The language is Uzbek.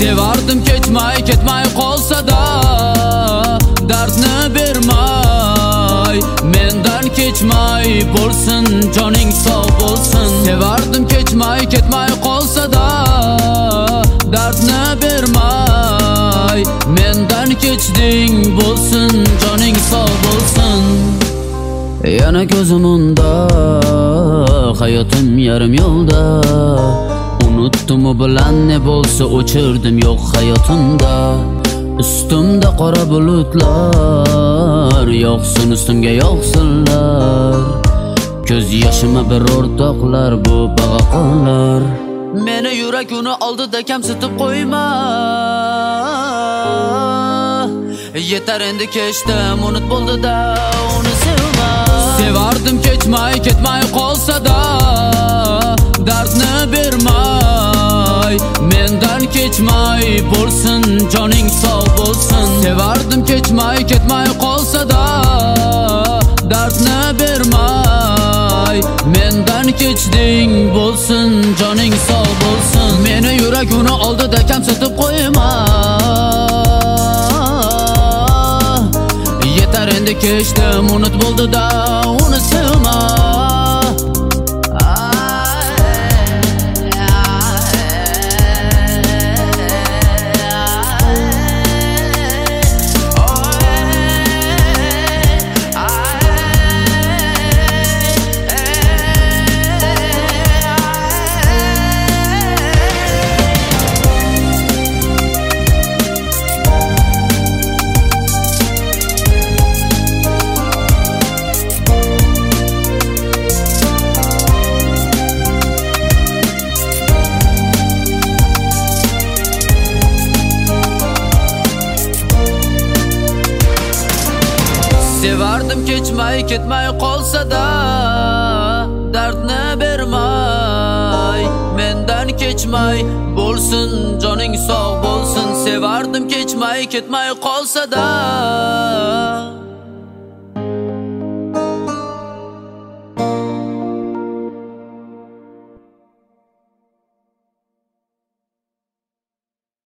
Sevardim ketmay qolsa-da, dardni bermay, mendan kechmay bo'lsin, joning sog' bo'lsin. Sevardim ketmay qolsa-da, dardni bermay, mendan kechding bo'lsin, joning sog' bo'lsin. Yana ko'zim unda, hayotim yarim yo'lda. Unutdim u bilan ne bo'lsa o'chirdim yo'q hayotimda. Ustimda qora bulutlar, yo'qsin ustimga yo'qsinlar. Ko'z yoshima bir o'rtoqlar, bu bag'aqonlar. Meni yurak uni oldida kamsitib qo'yma. Yetar endi kechdim, unut bo'ldi-da, uni sevma. Sevardim ketmay qolsa-da, dardni bermay, mendan kechmay bo'lsin, joning sog' bo'lsin. Sevardim ketmay qolsa-da, dardni bermay, mendan kechding bo'lsin, joning sog' bo'lsin. Meni yurak uni oldida kamsitib qo'yma. Yetar endi kechdim, unut bo'ldi-da, uni sevma. Sevardim ketmay qolsa-da, dardni bermay, mendan kechmay bo'lsin, joning sog' bo'lsin. Sevardim ketmay qolsa-da.